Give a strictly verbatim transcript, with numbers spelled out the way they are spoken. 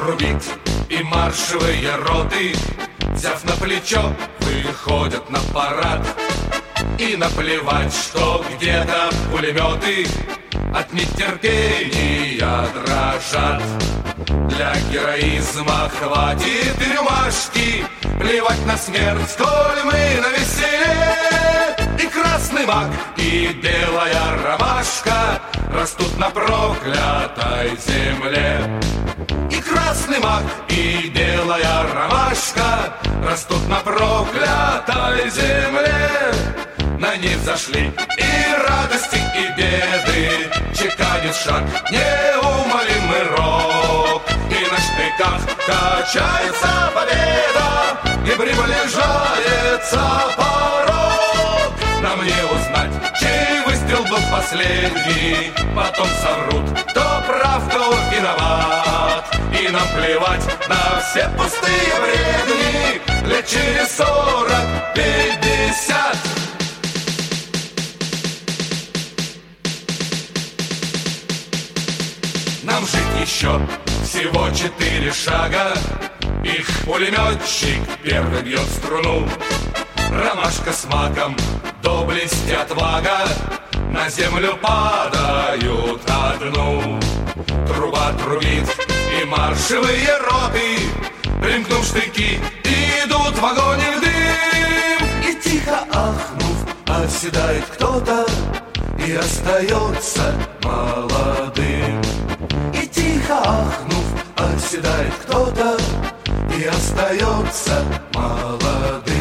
трубит, и маршевые роты, взяв на плечо, выходят на парад. И наплевать, что где-то пулеметы от нетерпения дрожат. Для героизма хватит и рюмашки, плевать на смерть, сколь мы навеселе. И красный мак, и белая ромашка растут на проклятой земле. И красный мак, и белая ромашка растут на проклятой земле. На них взошли и радости, и беды, чеканит шаг неумолимый рок. И на шпиках качается победа, и приближается порог. Нам не узнать, чей выстрел был последний, потом соврут, кто прав, кто виноват. И нам плевать на все пустые бредни, лет через сорок, пятьдесят. Нам жить еще всего четыре шага. Их пулеметчик первый бьет струну. Ромашка с маком, доблесть и отвага на землю падают одну. Труба трубит, и маршевые роты, примкнув штыки, идут в огонь и в дым. И тихо ахнув, оседает кто-то и остается молодым. И тихо ахнув, оседает кто-то и остается молодым.